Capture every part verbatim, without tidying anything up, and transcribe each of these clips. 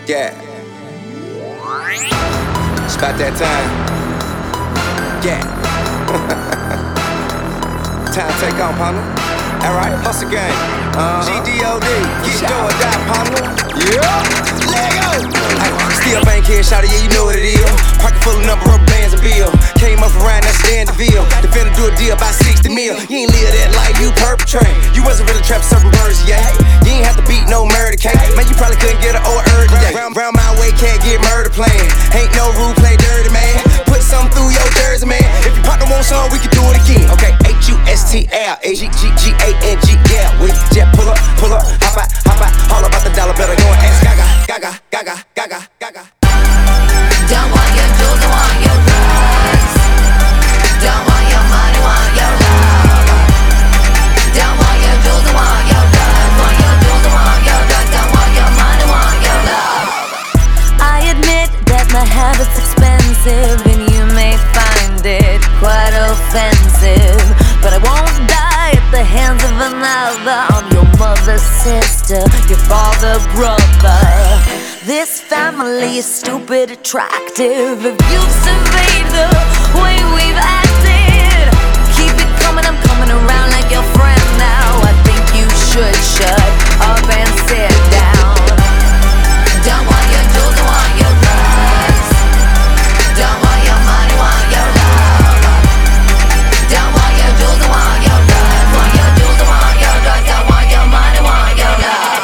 Yeah. It's about that time. Yeah. Time to take on, partner. Alright, hustle gang. Uh-huh. G D O D. Get going, die, partner. Yeah. Lego. Still bank here, shawty, yeah, you know what it is. Pocket full of number rubber bands and bill. Came up around that Stanleyville. The finna do a deal about sixty mil. You ain't live that life, you perpetrate. You wasn't really trapping certain birds, yeah. You ain't have to beat no murder cake. Man, you probably couldn't get an or earth today. Round, round my way, can't get murder playing. Ain't no rule, play dirty, man. Put something through your jersey, man. If your partner wants some, we can do it again. Okay, H U S T L A G G G A N G, yeah. We jet pull up, pull up, hop out, hop out. All about the dollar, better go and ask Gaga, Gaga, Gaga, Gaga, Gaga. Don't want your jewels, don't want your drugs. Don't want your money, want your love. Don't want your jewels, don't want your drugs. Want your jewels, don't want your drugs. Don't want your money, want your love. I admit that my habit's expensive, and you may find it quite offensive, but I won't die at the hands of another. I'm your mother's sister, your father, brother. This family is stupid attractive. If you've surveyed the way we've acted, keep it coming, I'm coming around like your friend now. I think you should shut up and sit down. Don't want your jewels, don't want your drugs. Don't want your money, want your love. Don't want your jewels, don't want your drugs. Want your jewels, don't want your drugs. Don't want your money, want your love.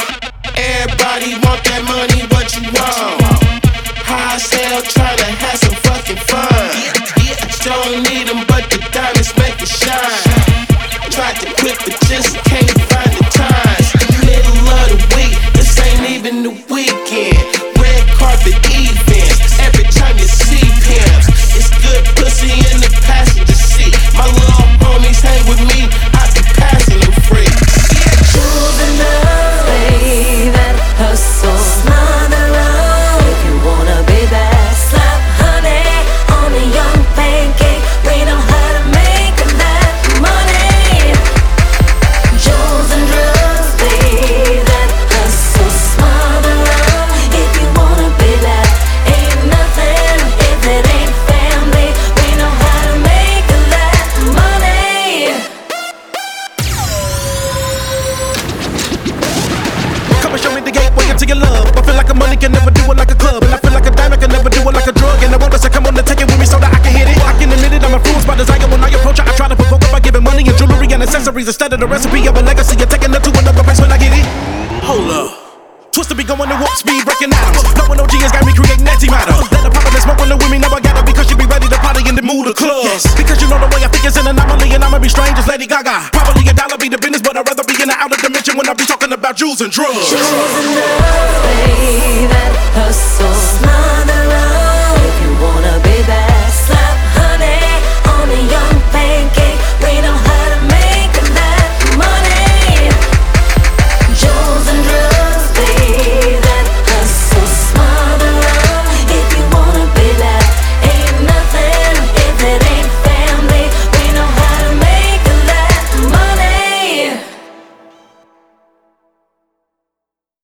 Everybody want that money, what you want? High sale, tryna have some fucking fun. Don't need them, but the diamonds make it shine. Tried to quit, but just can't find the time. Middle of the week, this ain't even the weekend. Red carpet events, every time you see pimps. It's good pussy in the passenger seat. My little homies hang with me, I be passing them free. Jewels and love, baby, hustle, smother up. If you wanna be that slap honey on a young pancake, we know how to make that money. Jewels and drugs, baby, that hustle, smother up. If you wanna be that, ain't nothing if it ain't family. We know how to make that money. Come and show me the gateway into your love. I feel like a money can never do it like a club, and I feel like a diamond can never do it like a drug. And I want us to come on and take it with me so that I can hit it. I can admit it, I'm influenced by desire. When I approach her, I try to provoke her by giving money and jewelry and accessories instead of the recipe of a legacy. You're taking her to another place when I get it. Hold up. Twister be going at warp speed, breaking atoms. Knowing O G has got me creating antimatter. Let her pop up and smoke on the women, now I got her because she be ready to party in the mood of club. Yes. Because you know the way I think is an anomaly, and I'ma be strange as Lady Gaga. Probably a dollar be the business, but I'd rather be in the outer dimension when I be talking about jewels and drugs. Jewels and love.